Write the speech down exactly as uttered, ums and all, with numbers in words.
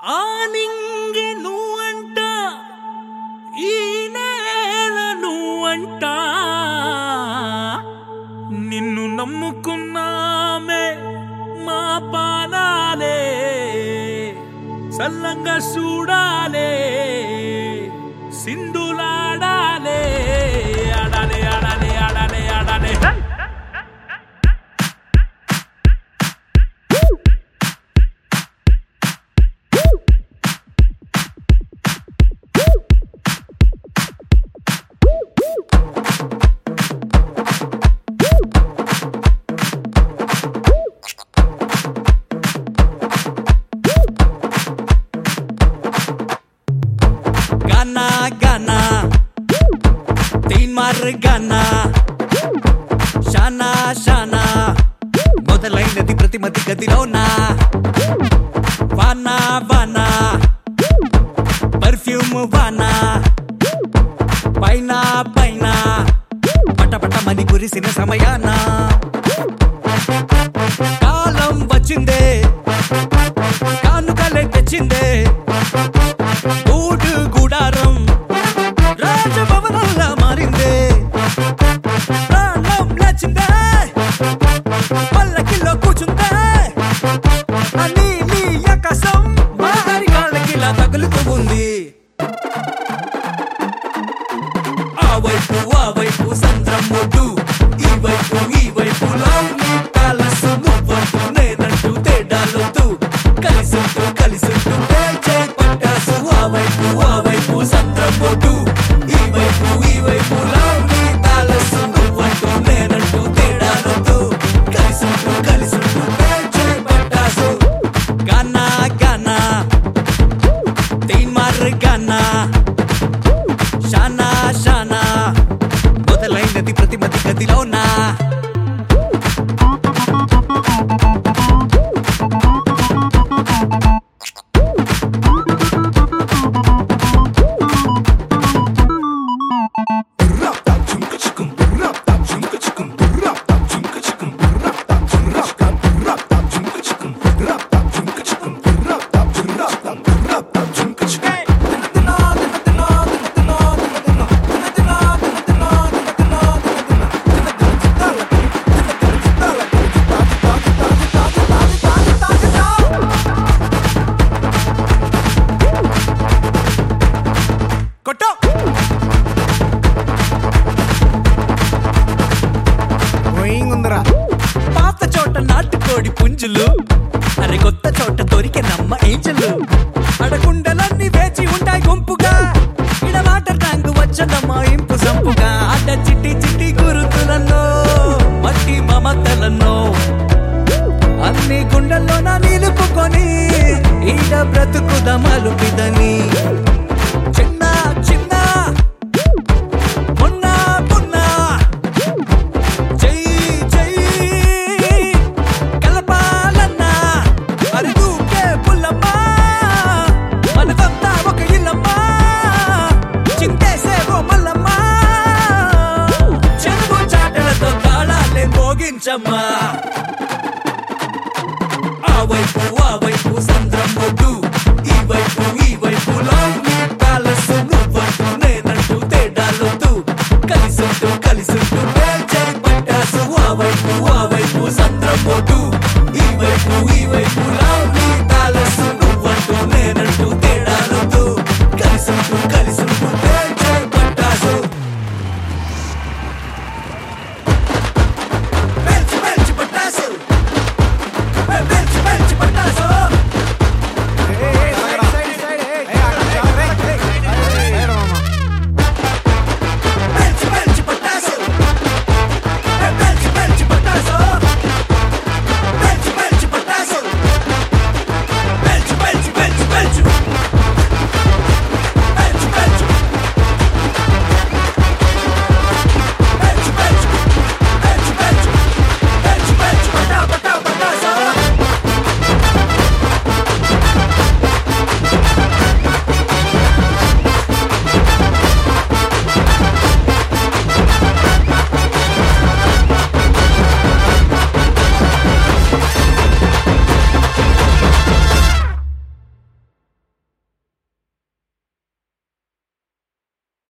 ఆనింగి నువ్వంట ఈ నేల నువ్వంట నిన్ను నమ్ముకున్నామే మా పానాలే సల్లంగా చూడాలే సింధులాడాలే ఆడాలే ఆడాలే ఆడాలే ఆడాలే Gana, gana, तीन मार गाना, शाना शाना, మొదలైనది ప్రతిమతి గదిలోనా, వానా వానా, పర్ఫ్యూమ్ వానా, పైన పైన, పటపట మని కురిసిన సమయాన, కాలం వచ్చిందే, కానుకలే తెచ్చిందే, గుడారం రాజభవనంలా మారిందే, ప్రాణం నచ్చిందే, పల్లకిలో కూర్చుందే, అని నీ ఆకాశం మారి కాళ్ళకిలా తగులుతూ ఉంది. ఆ వైపు ఆ వైపు సంద్రం ఒడ్డు, ఈ వైపు ఈ వైపు లవ్లీ ప్యాలెస్, నువ్వంటూ నేనంటూ తేడాలొద్దు, కలిసుంటూ కలిసుంటూ పేచే పట్టాసు. ఆ వైపు ఆ వైపు సంద్రం ఒడ్డు, ఈ వైపు ఈ వైపు లవ్లీ ప్యాలెస్, నువ్వంటూ నేనంటూ తేడాలొద్దు, కలిసుంటూ కలిసుంటూ పేచే పట్టాసు. గానా గానా తీన్ మార్ గానా, షానా షానా, మొదలైనది ప్రతిమతి గదిలోనా. పాత చోట నాటుకోడి పుంజులు, అరే కొత్త చోట దొరికే నమ్మ ఏంజలు, అడకుండలన్నీ వేచి ఉంటాయి గుంపుగా, ఇడ వాటర్ ట్యాంక్ వచ్చనమ్మా ఇంపు సంపుగా, అడ్డ చిట్టి చిట్టి గురుతులన్నో మట్టి మమతలన్నో అన్ని గుండెల్లో నా నిలుపుకొని ఈడ బ్రతుకుదమలు పిదని. చిన్న చిన్న మొన్న మొన్న చెయ్యి చెయ్యి కలపాలన్నా, అది దూకే పుల్లమ్మా, మనకంతా ఒక ఇల్లమ్మా, చింతేసే ఓ మల్లమ్మా, చెరువు చాటలతో తాళాలే మోగించమ్మా. ఆ వైపు ఆ వైపు